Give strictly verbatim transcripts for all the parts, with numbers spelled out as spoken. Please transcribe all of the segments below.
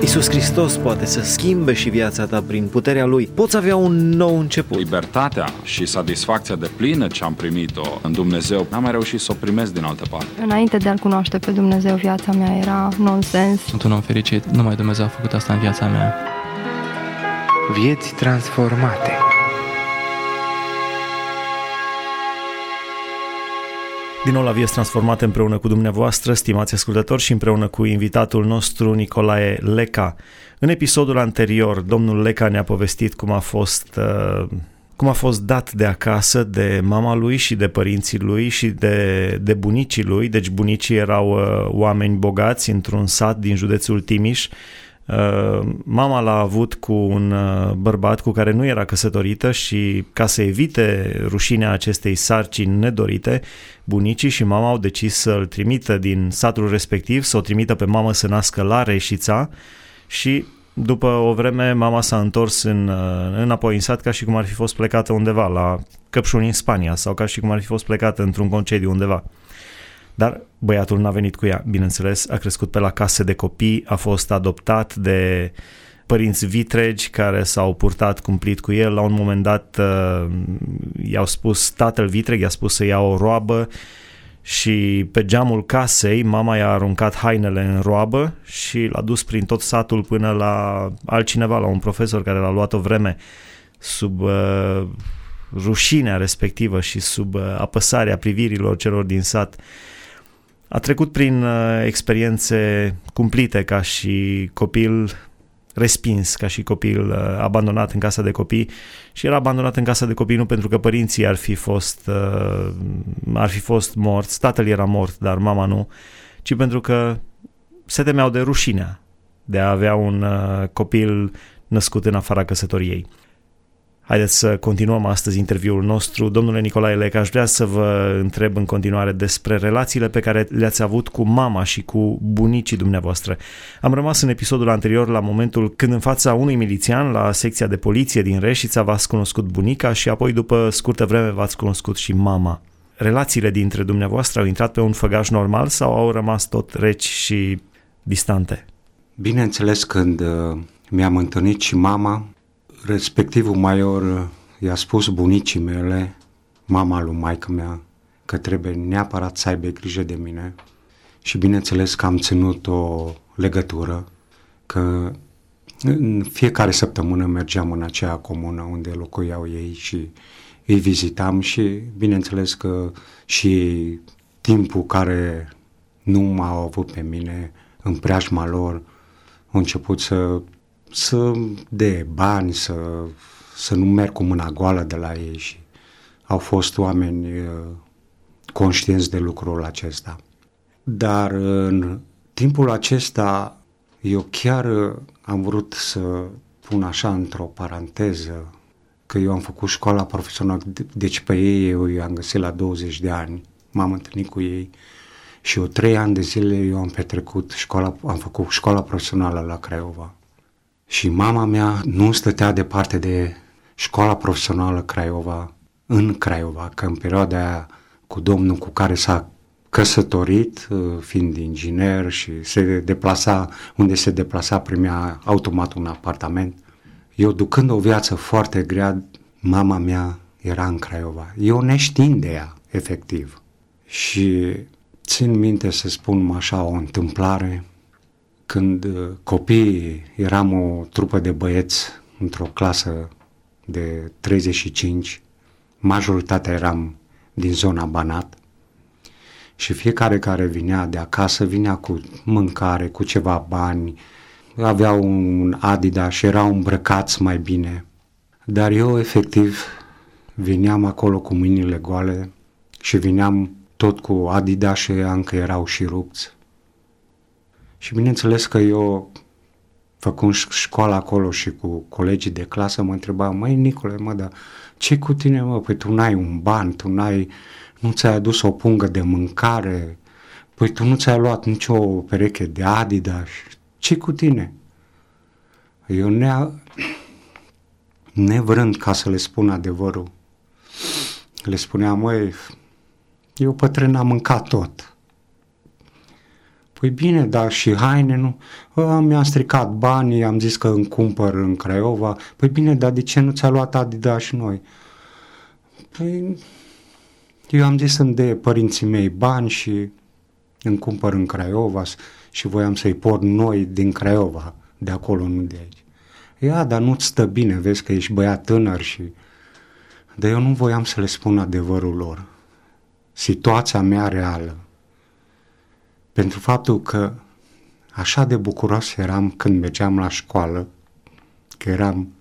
Iisus Hristos poate să schimbe și viața ta prin puterea Lui. Poți avea un nou început. Libertatea și satisfacția de plină ce am primit-o în Dumnezeu, n-am mai reușit să o primesc din altă parte. Înainte de a-L cunoaște pe Dumnezeu, viața mea era nonsens. Sunt un om fericit, numai Dumnezeu a făcut asta în viața mea. Vieți transformate. Din nou la Vieți Transformate împreună cu dumneavoastră, stimați ascultători, și împreună cu invitatul nostru Nicolae Leca. În episodul anterior, domnul Leca ne-a povestit cum a fost, uh, cum a fost dat de acasă de mama lui și de părinții lui și de, de bunicii lui. Deci bunicii erau uh, oameni bogați într-un sat din județul Timiș. Uh, mama l-a avut cu un uh, bărbat cu care nu era căsătorită și ca să evite rușinea acestei sarcini nedorite, bunicii și mama au decis să-l trimită din satul respectiv, să o trimită pe mamă să nască la Reșița și după o vreme mama s-a întors în, uh, înapoi în sat ca și cum ar fi fost plecată undeva la Căpșuni în Spania sau ca și cum ar fi fost plecată într-un concediu undeva. Dar băiatul n-a venit cu ea, bineînțeles, a crescut pe la case de copii, a fost adoptat de părinți vitregi care s-au purtat cumplit cu el. La un moment dat uh, i-au spus, tatăl vitreg i-a spus să ia o roabă și pe geamul casei mama i-a aruncat hainele în roabă și l-a dus prin tot satul până la altcineva, la un profesor care l-a luat o vreme sub uh, rușinea respectivă și sub uh, apăsarea privirilor celor din sat. A trecut prin uh, experiențe cumplite ca și copil respins, ca și copil uh, abandonat în casa de copii și era abandonat în casa de copii nu pentru că părinții ar fi fost, uh, ar fi fost morți, tatăl era mort, dar mama nu, ci pentru că se temeau de rușinea de a avea un uh, copil născut în afara căsătoriei. Haideți să continuăm astăzi interviul nostru. Domnule Nicolae Leca, aș vrea să vă întreb în continuare despre relațiile pe care le-ați avut cu mama și cu bunicii dumneavoastră. Am rămas în episodul anterior la momentul când în fața unui milițian la secția de poliție din Reșița v-ați cunoscut bunica și apoi după scurtă vreme v-ați cunoscut și mama. Relațiile dintre dumneavoastră au intrat pe un făgaș normal sau au rămas tot reci și distante? Bineînțeles, când uh, mi-am întâlnit și mama, respectivul major i-a spus bunicii mele, mama lui maică mea, că trebuie neapărat să aibă grijă de mine și bineînțeles că am ținut o legătură, că în fiecare săptămână mergeam în acea comună unde locuiau ei și îi vizitam și bineînțeles că și timpul care nu m-au avut pe mine în preajma lor au început să să dea bani, să, să nu merg cu mâna goală de la ei și au fost oameni uh, conștienți de lucrul acesta. Dar în timpul acesta eu chiar uh, am vrut să pun așa într-o paranteză că eu am făcut școala profesională, deci pe ei eu i-am găsit la douăzeci de ani, m-am întâlnit cu ei și eu trei ani de zile eu am petrecut școala, am făcut școala profesională la Craiova. Și mama mea nu stătea departe de școala profesională Craiova, în Craiova, că în perioada aia cu domnul cu care s-a căsătorit, fiind inginer și se deplasa, unde se deplasa primea automat un apartament. Eu, ducând o viață foarte grea, mama mea era în Craiova. Eu neștiind de ea, efectiv. Și țin minte să spun așa o întâmplare. Când copiii eram o trupă de băieți într-o clasă de treizeci și cinci, majoritatea eram din zona Banat și fiecare care vinea de acasă vinea cu mâncare, cu ceva bani, aveau un Adidas și erau îmbrăcați mai bine. Dar eu efectiv vineam acolo cu mâinile goale și vineam tot cu Adidas și încă erau și rupți. Și bineînțeles că eu, făcând școala acolo și cu colegii de clasă, mă întrebam, măi Nicole, mă, dar ce cu tine, mă? Păi tu n-ai un ban, tu n-ai, nu ți-ai adus o pungă de mâncare, păi tu nu ți-ai luat nicio pereche de Adidas, ce cu tine? Eu ne nevrând ca să le spun adevărul, le spuneam, măi, eu pe tren am mâncat tot. Păi bine, dar și haine nu? A, mi-am stricat banii, am zis că îmi cumpăr în Craiova. Păi bine, dar de ce nu ți-a luat Adidas și noi? Păi eu am zis să-mi dea părinții mei bani și îmi cumpăr în Craiova și voiam să-i port noi din Craiova, de acolo, nu de aici. Ia, dar nu-ți stă bine, vezi că ești băiat tânăr și... Dar eu nu voiam să le spun adevărul lor, situația mea reală, pentru faptul că așa de bucuros eram când mergeam la școală, că eram,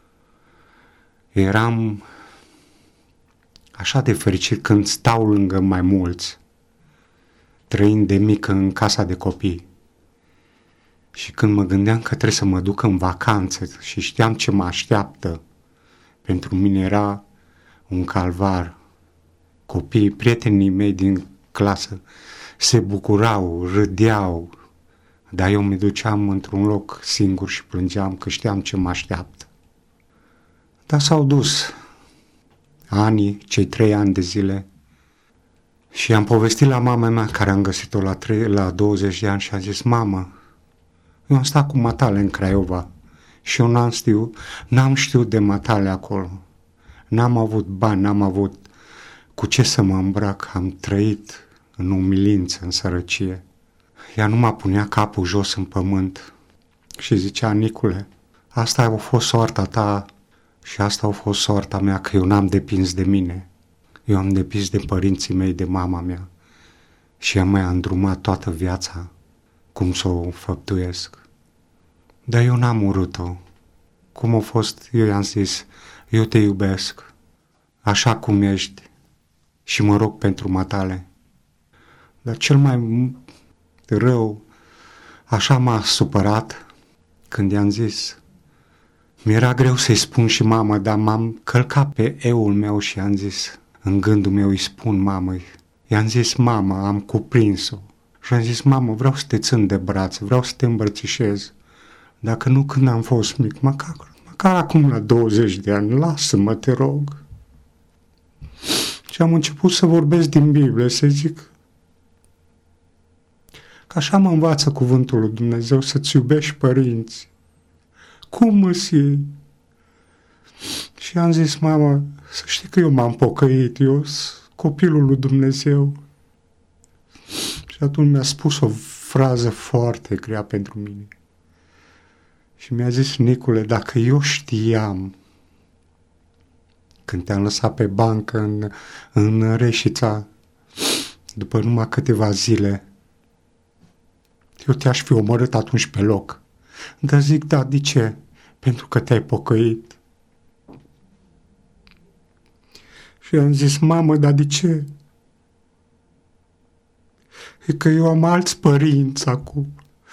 eram așa de fericit când stau lângă mai mulți, trăind de mic în casa de copii. Și când mă gândeam că trebuie să mă duc în vacanță și știam ce mă așteaptă, pentru mine era un calvar. Copiii, prietenii mei din clasă se bucurau, râdeau, dar eu mă duceam într-un loc singur și plângeam că știam ce mă așteaptă. Dar s-au dus anii, cei trei ani de zile, și am povestit la mama mea, care am găsit-o la, trei, la douăzeci de ani, și am zis: mamă, eu am stat cu matale în Craiova și eu n-am știut, n-am știut de matale acolo. N-am avut bani, n-am avut cu ce să mă îmbrac, am trăit în umilință, în sărăcie. Ea nu m-a punea capul jos în pământ și zicea: Nicule, asta a fost soarta ta și asta a fost soarta mea, că eu n-am depins de mine. Eu am depins de părinții mei, de mama mea, și ea mi-a îndrumat toată viața cum să o făptuiesc. Dar eu n-am urât-o. Cum a fost, eu i-am zis: eu te iubesc așa cum ești și mă rog pentru matale. Dar cel mai rău, așa m-a supărat când i-am zis, mi-era greu să-i spun și mamă, dar m-am călcat pe eul meu și i-am zis, în gândul meu îi spun mamă, i-am zis: mamă, am cuprins-o și am zis: mamă, vreau să te țin de brațe, vreau să te îmbrățișez, dacă nu când am fost mic, măcar, măcar acum la douăzeci de ani, lasă-mă, te rog. Și am început să vorbesc din Biblie, să zic că așa mă învață cuvântul lui Dumnezeu, să-ți iubești părinți. Cum mă-s ei? Și am zis: mamă, să știi că eu m-am pocăit, eu sunt copilul lui Dumnezeu. Și atunci mi-a spus o frază foarte grea pentru mine. Și mi-a zis: Nicule, dacă eu știam, când te-am lăsat pe bancă în, în Reșița, după numai câteva zile, eu te-aș fi omorât atunci pe loc. Dar zic: da, de ce? Pentru că te-ai pocăit. Și am zis: mamă, dar de ce? E că eu am alți părinți acum.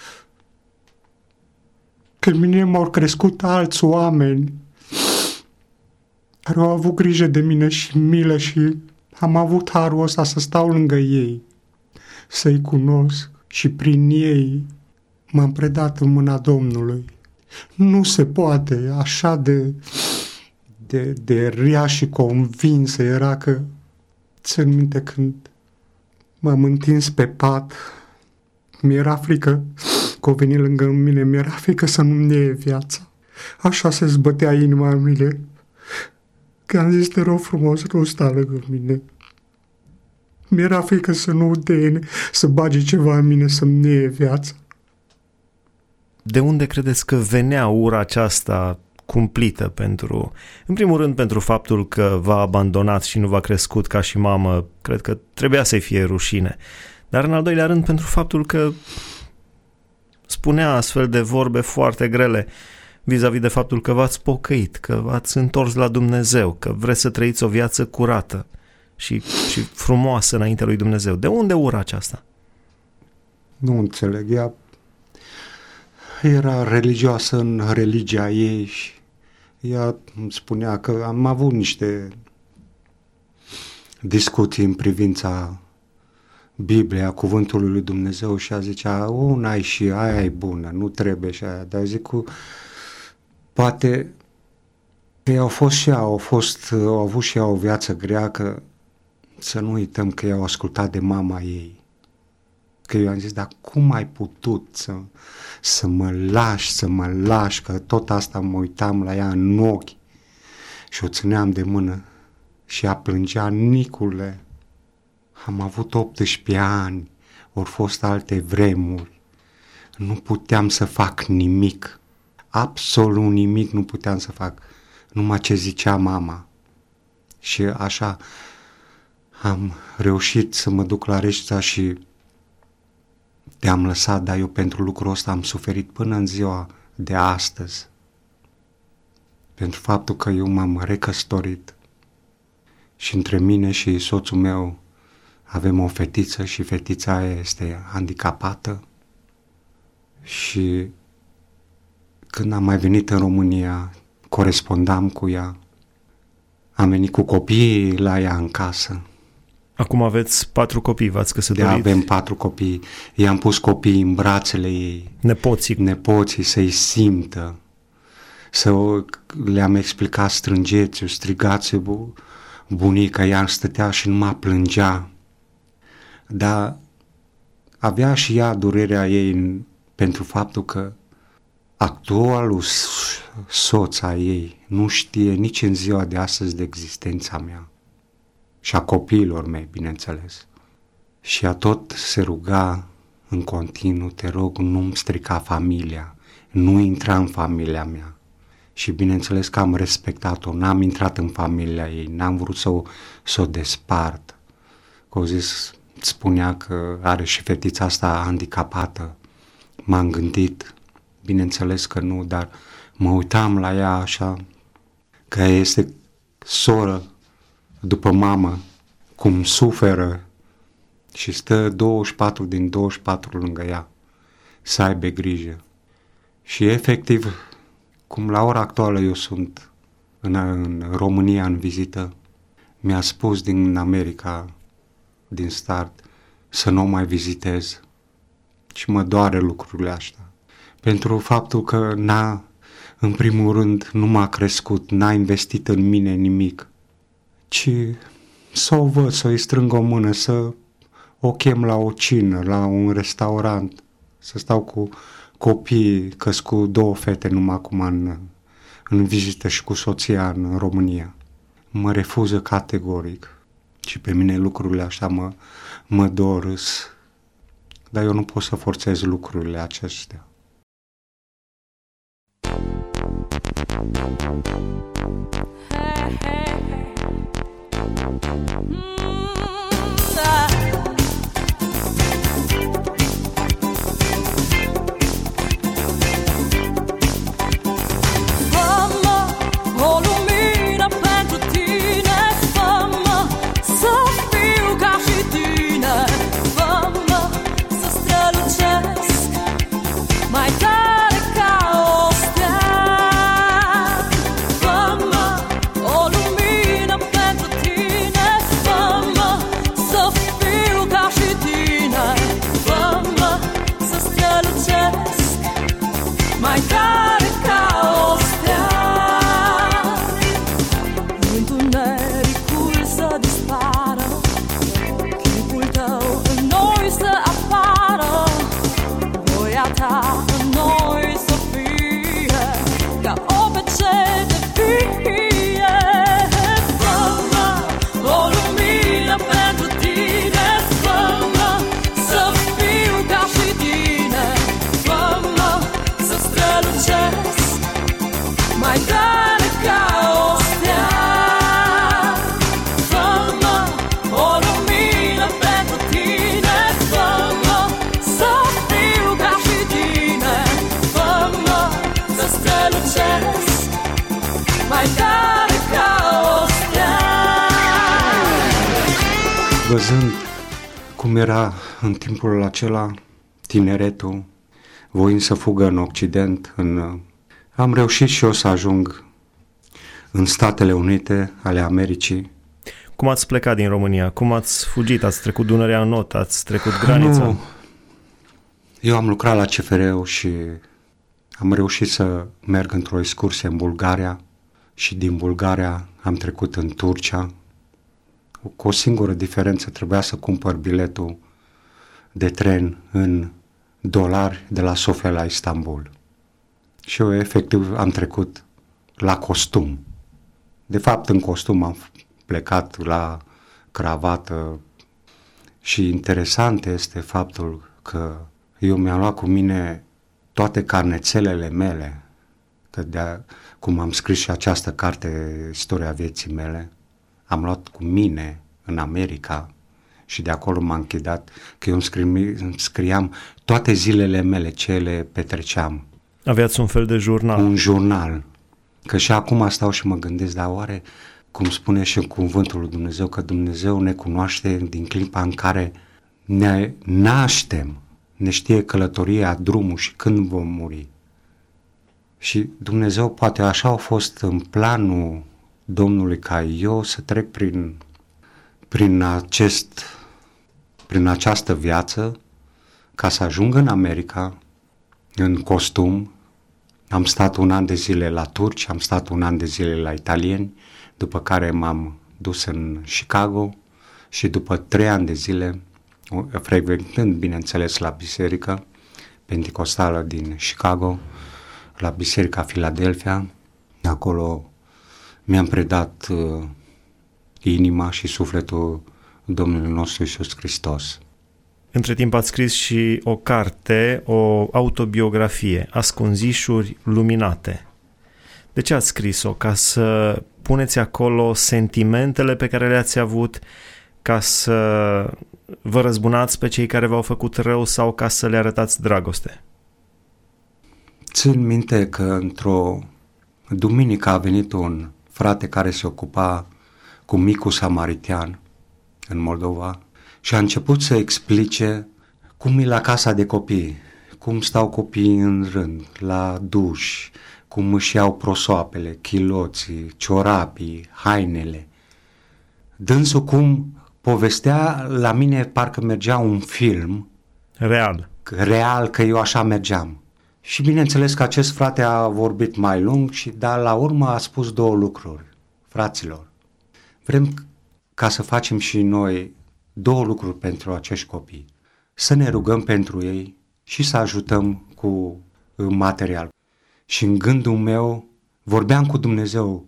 Pe mine m-au crescut alți oameni care au avut grijă de mine și milă și am avut harul ăsta să stau lângă ei, să-i cunosc și prin ei m-am predat în mâna Domnului. Nu se poate, așa de, de, de rea și convinsă era că, țin minte când m-am întins pe pat, mi-era frică că o veni lângă mine, mi-era frică să nu-mi iei viața. Așa se zbătea inima în mine, că am zis: te rog frumos, nu sta lângă mine. Mi-era frică să nu de să bage ceva în mine, să-mi iei viața. De unde credeți că venea ura aceasta cumplită pentru, în primul rând pentru faptul că v-a abandonat și nu v-a crescut ca și mamă, cred că trebuia să-i fie rușine, dar în al doilea rând pentru faptul că spunea astfel de vorbe foarte grele vis-a-vis de faptul că v-ați pocăit, că v-ați întors la Dumnezeu, că vreți să trăiți o viață curată și, și frumoasă înaintea lui Dumnezeu. De unde ura aceasta? Nu înțeleg, ea era religioasă în religia ei și ea îmi spunea că am avut niște discuții în privința Biblia, cuvântului lui Dumnezeu, și a zicea: una e și aia e bună, nu trebuie și aia. Dar zic cu poate ei au fost și ea, au, fost, au avut și ea o viață grea, că să nu uităm că i-au ascultat de mama ei. Că eu am zis, dar cum ai putut să, să mă lași, să mă lași, că tot asta mă uitam la ea în ochi și o țineam de mână și ea plângea, Nicule, am avut optsprezece ani, ori fost alte vremuri, nu puteam să fac nimic, absolut nimic nu puteam să fac, numai ce zicea mama. Și așa am reușit să mă duc la Reșița și te-am lăsat, dar eu pentru lucrul ăsta am suferit până în ziua de astăzi. Pentru faptul că eu m-am recăsătorit și între mine și soțul meu avem o fetiță și fetița aia este handicapată și când am mai venit în România corespondam cu ea, am venit cu copiii la ea în casă. Acum aveți patru copii, v-ați căsătorit? De avem patru copii. I-am pus copiii în brațele ei. Nepoții. Nepoții să-i simtă. Să o, le-am explicat strângeți-o, strigați-o, bu, bunica, ea stătea și numai plângea. Dar avea și ea durerea ei în, pentru faptul că actualul soț a ei nu știe nici în ziua de astăzi de existența mea și a copiilor mei, bineînțeles. Și ea tot se ruga în continuu, te rog, nu-mi strica familia, nu intra în familia mea. Și bineînțeles că am respectat-o, n-am intrat în familia ei, n-am vrut să o, să o despart. Că au zis, spunea că are și fetița asta handicapată. M-am gândit, bineînțeles că nu, dar mă uitam la ea așa, că ea este soră după mamă, cum suferă și stă douăzeci și patru din douăzeci și patru lângă ea, să aibă grijă. Și efectiv, cum la ora actuală eu sunt în, în România în vizită, mi-a spus din America, din start, să nu mai vizitez. Și mă doare lucrurile astea. Pentru faptul că n-a, în primul rând, nu m-a crescut, n-a investit în mine nimic, ci să o văd, să-i strâng o mână, să o chem la o cină, la un restaurant, să stau cu copiii, că-s cu două fete numai acum în, în vizită și cu soția în România. Mă refuză categoric și pe mine lucrurile așa mă, mă dorâs, dar eu nu pot să forțez lucrurile acestea. Hey, hey, hey. Văzând cum era în timpul acela tineretul, voind să fugă în Occident, în... am reușit și eu să ajung în Statele Unite ale Americii. Cum ați plecat din România? Cum ați fugit? Ați trecut Dunărea în not? Ați trecut granița? Nu. Eu am lucrat la C F R-ul și am reușit să merg într-o excursie în Bulgaria și din Bulgaria am trecut în Turcia. Cu o singură diferență, trebuia să cumpăr biletul de tren în dolari de la Sofia la Istanbul. Și eu efectiv am trecut la costum. De fapt, în costum am plecat la cravată și interesant este faptul că eu mi-am luat cu mine toate carnețelele mele, că de cum am scris și această carte, Istoria vieții mele, am luat cu mine în America și de acolo m-am închidat, că eu îmi, scri, îmi scriam toate zilele mele, ce le petreceam. Aveați un fel de jurnal. Un jurnal. Că și acum stau și mă gândesc, dar oare, cum spune și în cuvântul lui Dumnezeu, că Dumnezeu ne cunoaște din clipa în care ne naștem, ne știe călătoria, drumul și când vom muri. Și Dumnezeu poate așa a fost în planul Domnului ca eu să trec prin, prin, acest, prin această viață ca să ajung în America în costum. Am stat un an de zile la turci, am stat un an de zile la italieni, după care m-am dus în Chicago și după trei ani de zile, frecventând, bineînțeles, la biserică penticostală din Chicago, la biserica Philadelphia, acolo mi-am predat uh, inima și sufletul Domnului nostru Iisus Hristos. Între timp ați scris și o carte, o autobiografie, Ascunzișuri luminate. De ce ați scris-o? Ca să puneți acolo sentimentele pe care le-ați avut, ca să vă răzbunați pe cei care v-au făcut rău sau ca să le arătați dragoste? Țin minte că într-o duminică a venit un frate care se ocupa cu micul samaritean în Moldova și a început să explice cum e la casa de copii, cum stau copiii în rând, la duș, cum își iau prosoapele, chiloții, ciorapii, hainele. Dânsul cum povestea, la mine parcă mergea un film real, real că eu așa mergeam. Și bineînțeles că acest frate a vorbit mai lung, și dar la urmă a spus două lucruri. Fraților, vrem ca să facem și noi două lucruri pentru acești copii. Să ne rugăm pentru ei și să ajutăm cu material. Și în gândul meu vorbeam cu Dumnezeu,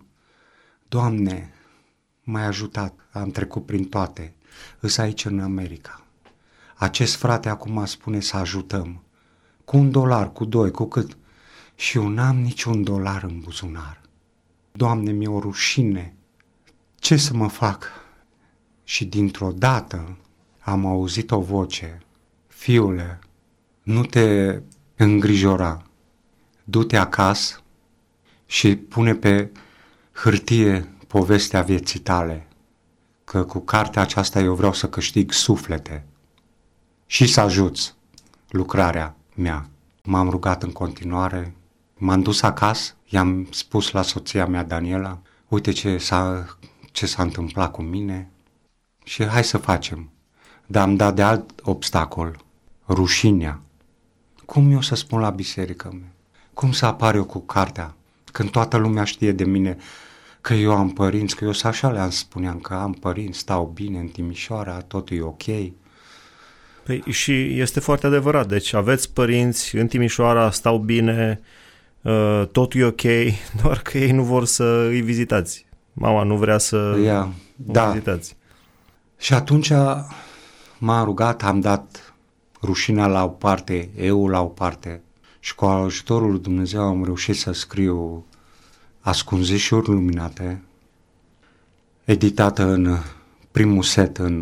Doamne, m-ai ajutat, am trecut prin toate, îs aici în America. Acest frate acum spune să ajutăm. Cu un dolar, cu doi, cu cât? Și eu n-am niciun dolar în buzunar. Doamne, mi-e o rușine. Ce să mă fac? Și dintr-o dată am auzit o voce. Fiule, nu te îngrijora. Du-te acasă și pune pe hârtie povestea vieții tale. Că cu cartea aceasta eu vreau să câștig suflete și să ajuți lucrarea mea. M-am rugat în continuare, m-am dus acasă, i-am spus la soția mea, Daniela, uite ce s-a, ce s-a întâmplat cu mine și hai să facem. Dar am dat de alt obstacol, rușinea. Cum eu să spun la biserică mea? Cum să apar eu cu cartea? Când toată lumea știe de mine că eu am părinți, că eu așa le-am spuneam că am părinți, stau bine în Timișoara, totul e ok. Păi și este foarte adevărat, deci aveți părinți în Timișoara, stau bine, totul e ok, doar că ei nu vor să îi vizitați. Mama nu vrea să yeah, o da. vizitați. Și atunci m-am rugat, am dat rușinea la o parte, eu la o parte și cu ajutorul lui Dumnezeu am reușit să scriu Ascunzișuri luminate, editată în primul set în,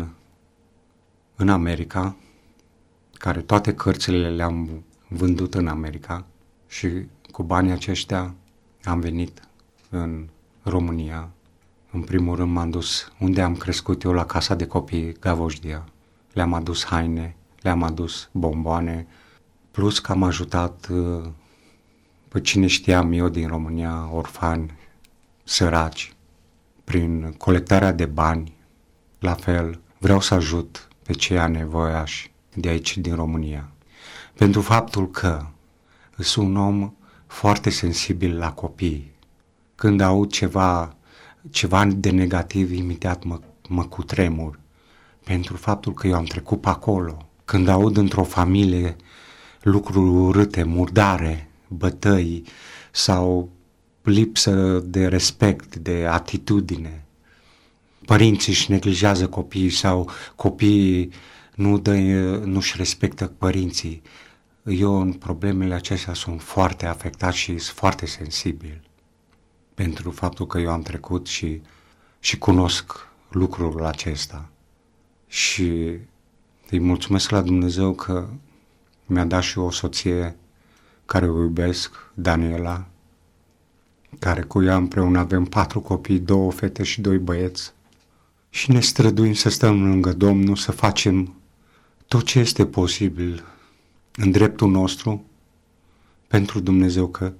în America, care toate cărțile le-am vândut în America și cu banii aceștia am venit în România. În primul rând m-am dus unde am crescut eu, la casa de copii Gavojdia. Le-am adus haine, le-am adus bomboane, plus că am ajutat uh, pe cine știam eu din România, orfani, săraci, prin colectarea de bani. La fel, vreau să ajut pe cei anevoiași de aici, din România. Pentru faptul că sunt un om foarte sensibil la copii. Când aud ceva, ceva de negativ, imediat mă, mă cutremur. Pentru faptul că eu am trecut pe acolo. când aud într-o familie lucruri urâte, murdare, bătăi sau lipsă de respect, de atitudine, părinții își neglijează copiii sau copiii nu dă, nu-și respectă părinții, eu în problemele acestea sunt foarte afectat și sunt foarte sensibil pentru faptul că eu am trecut și, și cunosc lucrul acesta. Și îi mulțumesc la Dumnezeu că mi-a dat și o soție care o iubesc, Daniela, care cu ea împreună avem patru copii, două fete și doi băieți. Și ne străduim să stăm lângă Domnul, să facem tot ce este posibil în dreptul nostru pentru Dumnezeu, că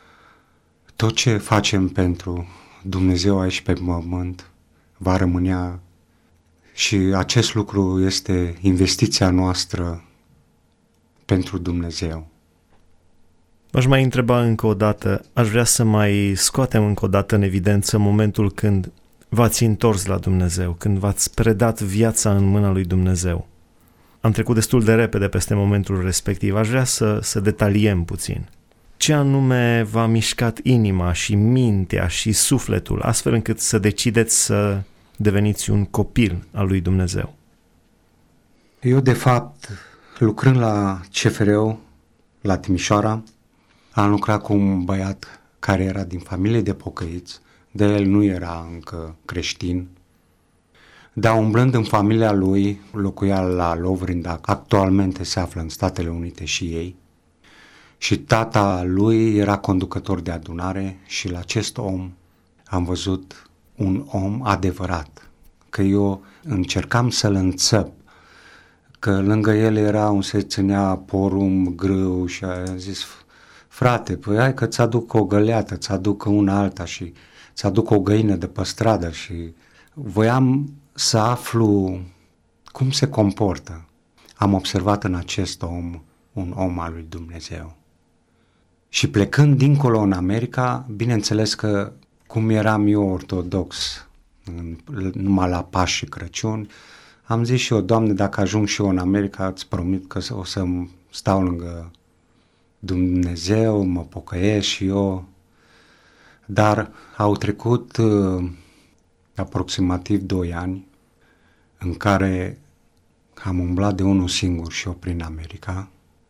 tot ce facem pentru Dumnezeu aici pe pământ va rămânea și acest lucru este investiția noastră pentru Dumnezeu. V-aș mai întreba încă o dată, aș vrea să mai scoatem încă o dată în evidență momentul când v-ați întors la Dumnezeu, când v-ați predat viața în mâna lui Dumnezeu. Am trecut destul de repede peste momentul respectiv, aș vrea să, să detaliem puțin. Ce anume v-a mișcat inima și mintea și sufletul, astfel încât să decideți să deveniți un copil al lui Dumnezeu? Eu, de fapt, lucrând la C F R O, la Timișoara, am lucrat cu un băiat care era din familie de pocăiți, de el nu era încă creștin, dar umblând în familia lui, locuia la Lovrinda, actualmente se află în Statele Unite și ei, și tata lui era conducător de adunare și la acest om am văzut un om adevărat, că eu încercam să-l înțăp, că lângă el era un se ținea porum grâu și a zis, frate, păi hai că ți-aduc o găleată, ți-aduc una alta și ți-aduc o găină de pe stradă și voiam să aflu cum se comportă. Am observat în acest om un om al lui Dumnezeu. Și plecând dincolo în America, bineînțeles că cum eram eu ortodox, numai la Paști și Crăciun, am zis și eu, Doamne, dacă ajung și eu în America, îți promit că o să stau lângă Dumnezeu, mă pocăiesc și eu. Dar au trecut uh, aproximativ doi ani în care am umblat de unul singur și eu prin America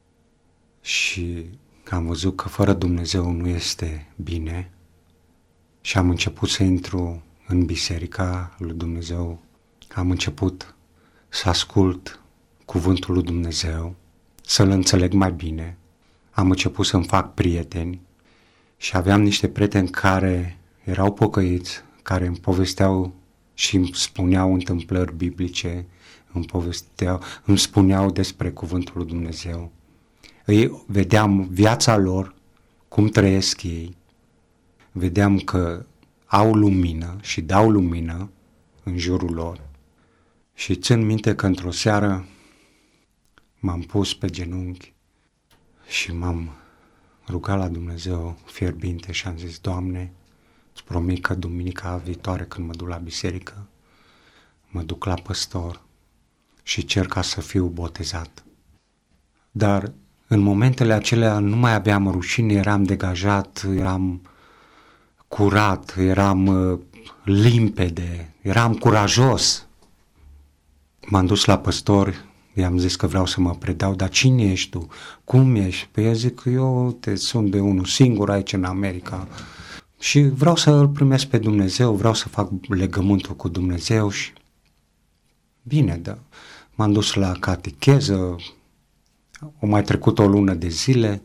și am văzut că fără Dumnezeu nu este bine și am început să intru în biserica lui Dumnezeu, am început să ascult cuvântul lui Dumnezeu, să-l înțeleg mai bine, am început să-mi fac prieteni și aveam niște prieteni care erau pocăiți, care îmi povesteau și îmi spuneau întâmplări biblice, îmi povesteau, îmi spuneau despre cuvântul lui Dumnezeu. Îi vedeam viața lor, cum trăiesc ei, vedeam că au lumină și dau lumină în jurul lor. Și țin minte că într-o seară m-am pus pe genunchi și m-am rugat la Dumnezeu fierbinte și am zis, Doamne, îți promit că duminica viitoare când mă duc la biserică, mă duc la păstor și cer ca să fiu botezat. Dar în momentele acelea nu mai aveam rușine, eram degajat, eram curat, eram uh, limpede, eram curajos. M-am dus la păstor, i-am zis că vreau să mă predau, dar cine ești tu? Cum ești? Păi eu zic că eu te sunt de unul singur aici în America și vreau să îl primesc pe Dumnezeu, vreau să fac legământul cu Dumnezeu și bine, da. M-am dus la catecheză, o mai trecut o lună de zile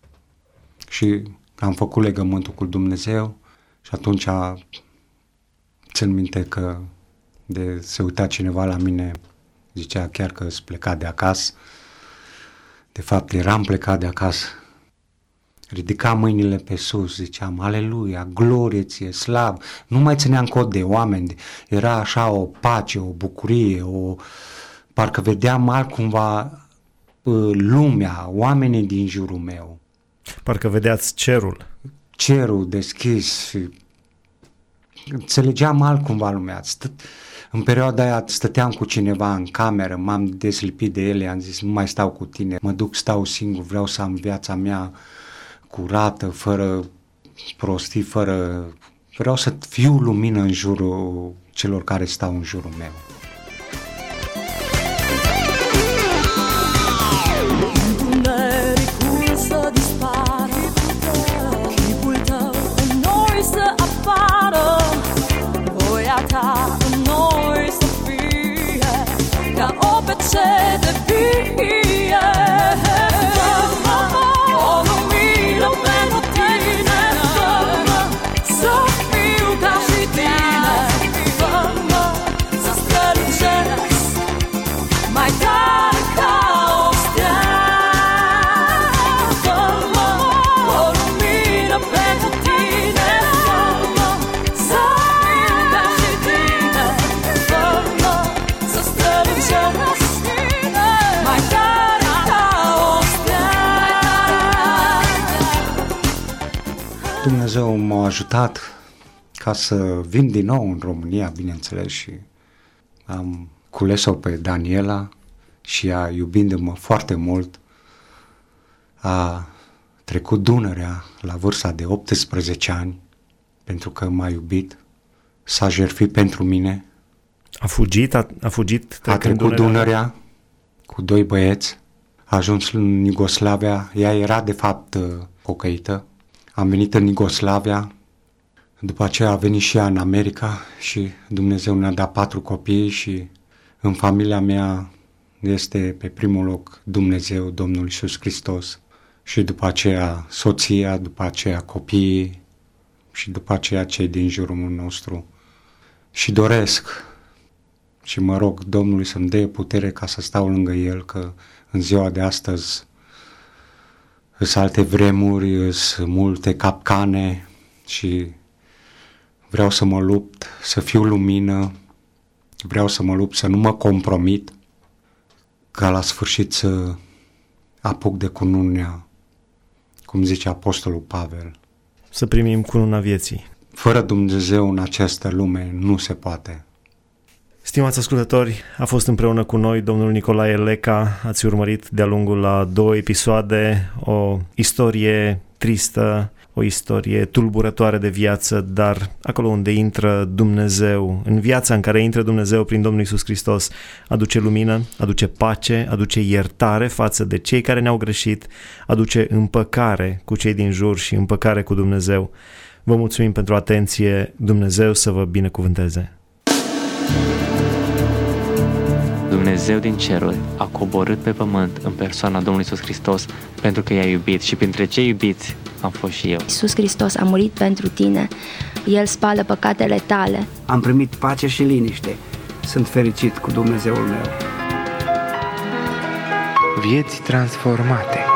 și am făcut legământul cu Dumnezeu și atunci țin minte că de se uita cineva la mine, zicea chiar că îți pleca de acasă. De fapt, eram plecat de acasă. Ridicam mâinile pe sus, ziceam, aleluia, glorie ție, slav. Nu mai țineam cont de oameni, era așa o pace, o bucurie, o... parcă vedeam altcumva lumea, oamenii din jurul meu. Parcă vedeați cerul. Cerul deschis și înțelegeam altcumva lumea. În perioada aia stăteam cu cineva în cameră, m-am deslipit de ele, am zis nu mai stau cu tine, mă duc, stau singur, vreau să am viața mea curată, fără prostii, fără... Vreau să fiu lumină în jurul celor care stau în jurul meu. Dumnezeu m-a ajutat ca să vin din nou în România, bineînțeles, și am cules-o pe Daniela și ea, iubindu-mă foarte mult, a trecut Dunărea la vârsta de optsprezece ani, pentru că m-a iubit, s-a jertfit pentru mine. A fugit? A, a fugit? A trecut Dunărea, Dunărea cu doi băieți, a ajuns în Iugoslavia, ea era de fapt pocăită. Am venit în Iugoslavia, după aceea a venit și ea în America și Dumnezeu ne-a dat patru copii și în familia mea este pe primul loc Dumnezeu, Domnul Iisus Hristos și după aceea soția, după aceea copiii și după aceea cei din jurul nostru. Și doresc și mă rog Domnului să-mi dea putere ca să stau lângă El, că în ziua de astăzi sunt alte vremuri, sunt multe capcane și vreau să mă lupt, să fiu lumină, vreau să mă lupt, să nu mă compromit, ca la sfârșit să apuc de cununea, cum zice Apostolul Pavel. Să primim cununa vieții. Fără Dumnezeu în această lume nu se poate. Stimați ascultători, a fost împreună cu noi domnul Nicolae Leca. Ați urmărit de-a lungul la două episoade o istorie tristă, o istorie tulburătoare de viață, dar acolo unde intră Dumnezeu, în viața în care intră Dumnezeu prin Domnul Iisus Hristos, aduce lumină, aduce pace, aduce iertare față de cei care ne-au greșit, aduce împăcare cu cei din jur și împăcare cu Dumnezeu. Vă mulțumim pentru atenție, Dumnezeu să vă binecuvânteze. Dumnezeu din ceruri a coborât pe pământ în persoana Domnului Iisus Hristos pentru că i-a iubit și printre cei iubiți am fost și eu. Iisus Hristos a murit pentru tine, El spală păcatele tale. Am primit pace și liniște, sunt fericit cu Dumnezeul meu. Vieți transformate.